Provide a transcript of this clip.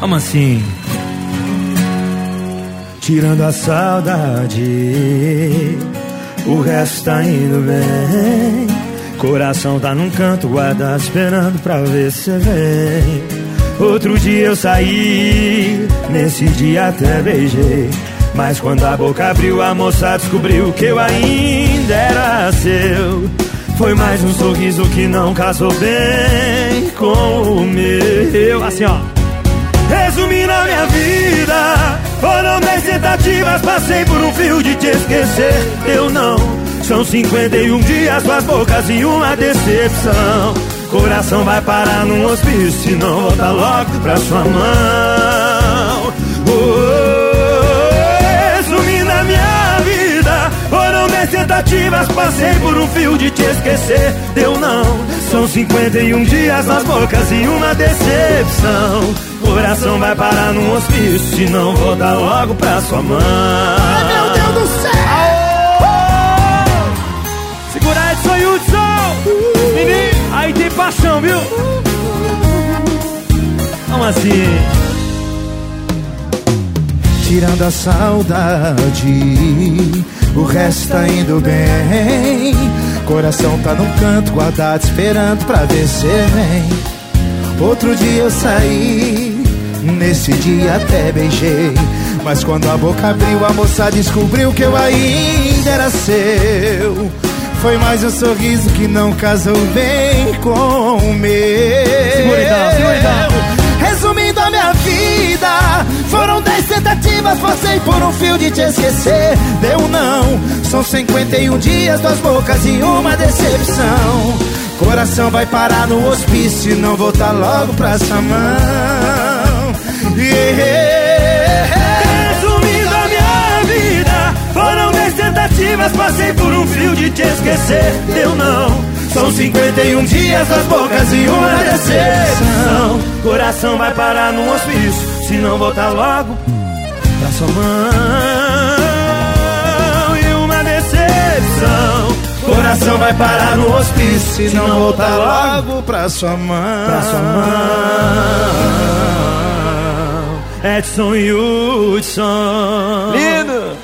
Como assim? Tirando a saudade, o resto tá indo bem. Coração tá num canto guardado esperando pra ver se cê vem. Outro dia eu saí, nesse dia até beijei. Mas quando a boca abriu, a moça descobriu que eu ainda era seu. Foi mais um sorriso que não casou bem com o meu. Assim, ó. Resumindo a minha vida, foram 10 tentativas, passei por um fio de te esquecer. Eu não, são 51 dias, 2 bocas e uma decepção. Coração vai parar num hospício se não voltar logo pra sua mão. Resumindo a minha vida, foram 10 tentativas, passei por um fio de te esquecer. Deu não, são 51 dias, 2 bocas e uma decepção. Coração vai parar num hospício se não voltar logo pra sua mão. Ai, meu Deus do céu! Segura aí, Edson e Hudson! Menino, aí tem paixão, viu? Como assim? Tirando a saudade, o resto tá indo bem. Coração tá num canto guardado esperando pra ver se vem. Outro dia eu saí, nesse dia até beijei. Mas quando a boca abriu, a moça descobriu que eu ainda era seu. Foi mais um sorriso que não casou bem com o meu. Seguridão. Resumindo a minha vida, foram 10 tentativas, passei por um fio de te esquecer. Deu não, são 51 dias, 2 bocas e uma decepção. Coração vai parar no hospício e não voltar logo pra sua mão. Resumindo a minha vida, foram 10 tentativas, passei por um fio de te esquecer. Deu não, são 51 dias, 2 bocas e uma decepção. Coração vai parar no hospício se não voltar logo pra sua mão. E uma decepção. Coração vai parar no hospício se não voltar logo pra sua mão. Pra sua mão. Edson e Hudson. Lindo!